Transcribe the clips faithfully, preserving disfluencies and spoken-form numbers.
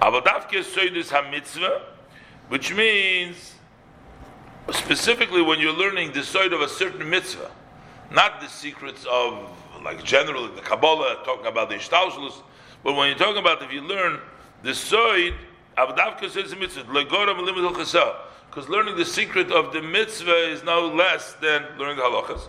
Avadavke soidus hamitzvah, which means specifically when you're learning the soid of a certain mitzvah, not the secrets of, like generally the Kabbalah, talking about the Ishtalshlus, but when you're talking about if you learn the soid, Avadavke soidus hamitzvah, legoram limud al-chasah, because learning the secret of the mitzvah is no less than learning the halachas.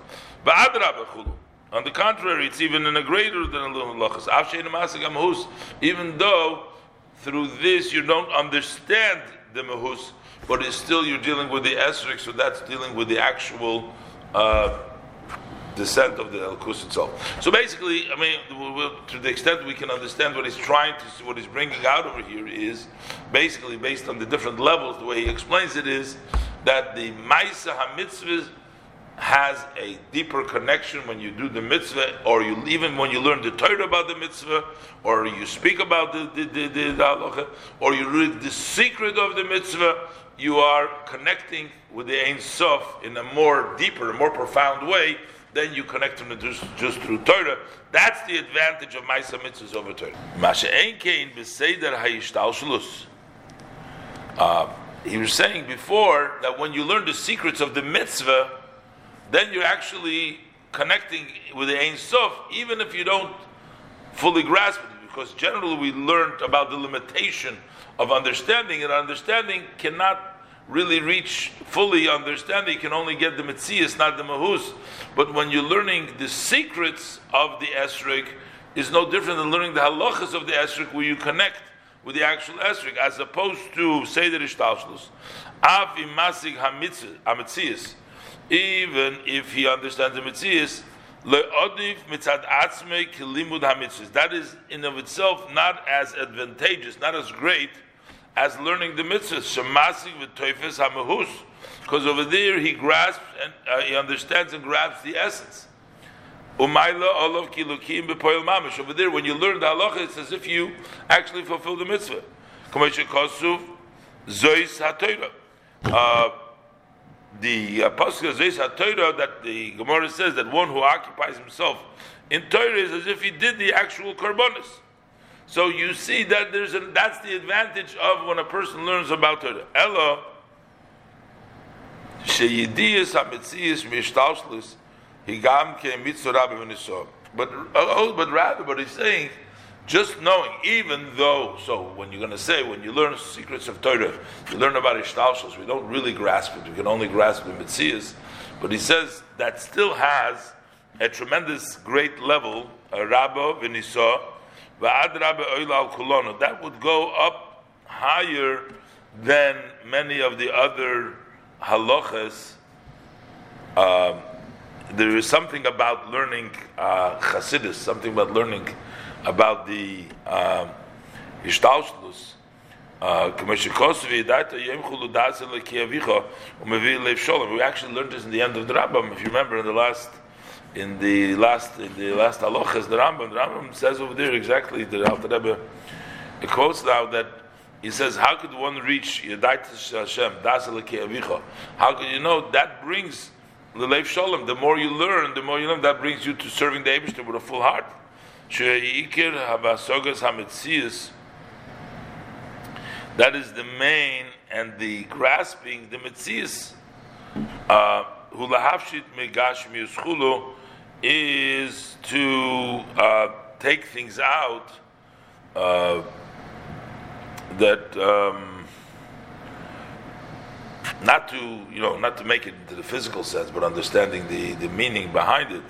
On the contrary, it's even in a greater than a halachas. Even though through this you don't understand the mahus, but it's still you're dealing with the esrik, so that's dealing with the actual uh, descent of the Elkus itself. So basically, I mean, we'll, to the extent we can understand what he's trying to, what he's bringing out over here is basically based on the different levels. The way he explains it is that the Maisa HaMitzvah has a deeper connection when you do the mitzvah, or you even when you learn the Torah about the mitzvah, or you speak about the the the, the, the halacha, or you read the secret of the mitzvah. You are connecting with the Ein Sof in a more deeper, more profound way. Then you connect them just, just through Torah. That's the advantage of Maisa Mitzvahs over Torah. Masha Ein Kein B'Seder HaYishtalshlus. He was saying before that when you learn the secrets of the mitzvah, then you're actually connecting with the Ein Sof, even if you don't fully grasp it. Because generally we learned about the limitation of understanding, and understanding cannot really reach fully understanding. You can only get the Metzias, not the Mahus. But when you're learning the secrets of the Esrik, is no different than learning the halachas of the Esrik, where you connect with the actual Esrik, as opposed to Seder Ishtalshlus. Af imasig hametzias, even if he understands the Metzias, le'odif mitzad atzmei kilimud hamitzvahs. That is in of itself not as advantageous, not as great as learning the mitzvahs. Shemasig v'toifes hamahus, because over there he grasps and uh, he understands and grasps the essence. Umayla olav kilukim b'poil mamish. Over there, when you learn the halacha, it's as if you actually fulfill the mitzvah. Kamesha kosuv zois haTorah. Uh The apostle Zois HaTorah, that the Gemara says that one who occupies himself in Torah is as if he did the actual karbonis. So you see that there's a, that's the advantage of when a person learns about Torah. Ella sheyidiyas hametzias mishtalshlus higam ke mitzvah rabbi v'nisor. But oh, but rather, but he's saying, just knowing, even though, so when you're going to say, when you learn secrets of Torah, you learn about Ishtalshlus, we don't really grasp it, we can only grasp the Metzias, but he says that still has a tremendous great level, a Rabba v'nisah, v'ad Rabba oila al kulonu, that would go up higher than many of the other halachas. Uh, there is something about learning uh, Chassidus, something about learning about the Ishtalshlus. We actually learned this in the end of the Rambam. If you remember, in the last, in the last, in the last halachas, the Rambam, the Rambam says over there exactly. The Alter Rebbe it quotes now that he says, "How could one reach Yedaitis Hashem Das Lekeavicha? How could you know that brings Leif Shalom? The more you learn, the more you learn. That brings you to serving the Eibishter with a full heart." That is the main and the grasping, the Metzias. Hulahavshit megash miuschulu is to uh, take things out uh, that um, not to you know not to make it into the physical sense, but understanding the, the meaning behind it.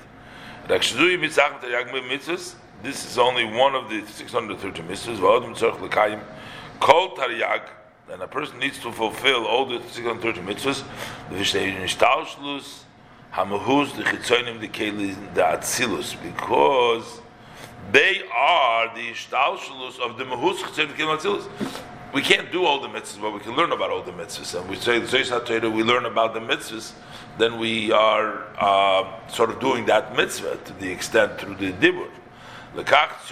This is only one of the six hundred thirty mitzvahs. Kol tariyag, and a person needs to fulfill all the six hundred thirty mitzvahs. The v'shteinistalshlus, hamahus, the chitzonim, the kelim, the atzilus, because they are the ishtalshlus of the mahus, chitzonim, the kelim, atzilus. We can't do all the mitzvahs, but we can learn about all the mitzvahs. And we say the Zois HaTorah, we learn about the mitzvahs, then we are uh, sort of doing that mitzvah to the extent through the dibur. So that's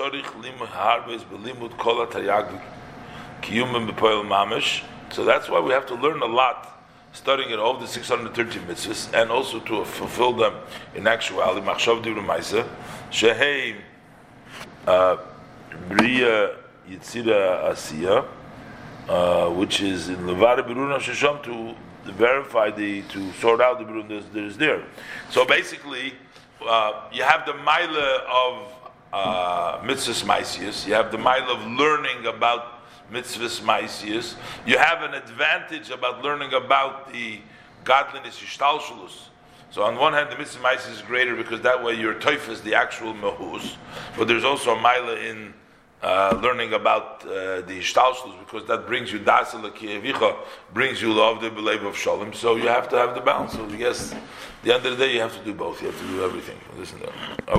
why we have to learn a lot, studying in all the six hundred thirty mitzvahs, and also to fulfill them in actuality. Machshav divrei ma'aseh shehei bria yitzira asiya. uh, which is in Levada Biruna Shasham to verify the to sort out the Biruna that is there. So basically, uh, you have the Maila of uh, Mitzvahs Maisius, you have the Maila of learning about Mitzvahs Maisius, you have an advantage about learning about the godliness Yishtalshalus. So on one hand, the Mitzvah Maisius is greater because that way your toif is the actual Mahus, but there's also a Maila in Uh, learning about uh, the Ishtalshlus, because that brings you Dasa L'Kiyevicha, brings you love the belief of Shalom. So you have to have the balance. So I guess, at the end of the day, you have to do both. You have to do everything. Listen to that.